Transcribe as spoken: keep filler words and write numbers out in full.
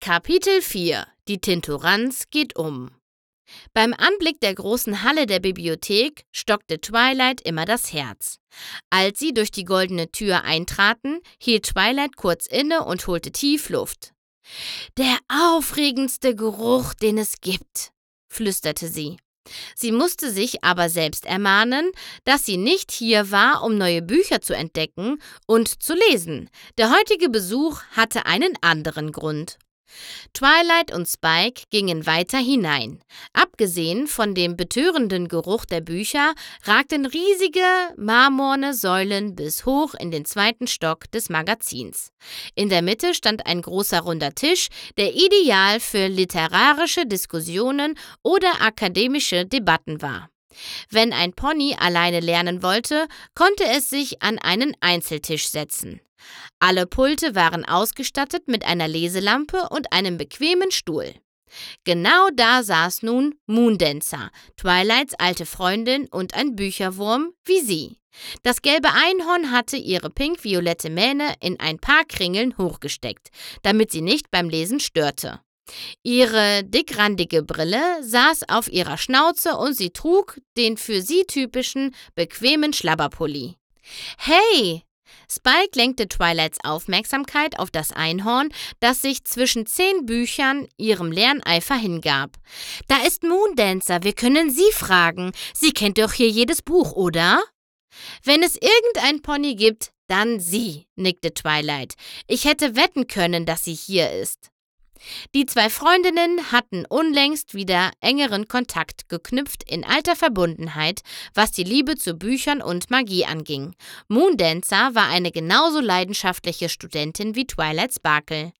Kapitel vier. Die Tintoranz geht um. Beim Anblick der großen Halle der Bibliothek stockte Twilight immer das Herz. Als sie durch die goldene Tür eintraten, hielt Twilight kurz inne und holte tief Luft. »Der aufregendste Geruch, den es gibt«, flüsterte sie. Sie musste sich aber selbst ermahnen, dass sie nicht hier war, um neue Bücher zu entdecken und zu lesen. Der heutige Besuch hatte einen anderen Grund. Twilight und Spike gingen weiter hinein. Abgesehen von dem betörenden Geruch der Bücher ragten riesige, marmorne Säulen bis hoch in den zweiten Stock des Magazins. In der Mitte stand ein großer runder Tisch, der ideal für literarische Diskussionen oder akademische Debatten war. Wenn ein Pony alleine lernen wollte, konnte es sich an einen Einzeltisch setzen. Alle Pulte waren ausgestattet mit einer Leselampe und einem bequemen Stuhl. Genau da saß nun Moondancer, Twilights alte Freundin und ein Bücherwurm wie sie. Das gelbe Einhorn hatte ihre pink-violette Mähne in ein paar Kringeln hochgesteckt, damit sie nicht beim Lesen störte. Ihre dickrandige Brille saß auf ihrer Schnauze und sie trug den für sie typischen, bequemen Schlabberpulli. »Hey!« Spike lenkte Twilights Aufmerksamkeit auf das Einhorn, das sich zwischen zehn Büchern ihrem Lerneifer hingab. »Da ist Moondancer, wir können sie fragen. Sie kennt doch hier jedes Buch, oder?« »Wenn es irgendein Pony gibt, dann sie«, nickte Twilight. »Ich hätte wetten können, dass sie hier ist.« Die zwei Freundinnen hatten unlängst wieder engeren Kontakt geknüpft in alter Verbundenheit, was die Liebe zu Büchern und Magie anging. Moondancer war eine genauso leidenschaftliche Studentin wie Twilight Sparkle.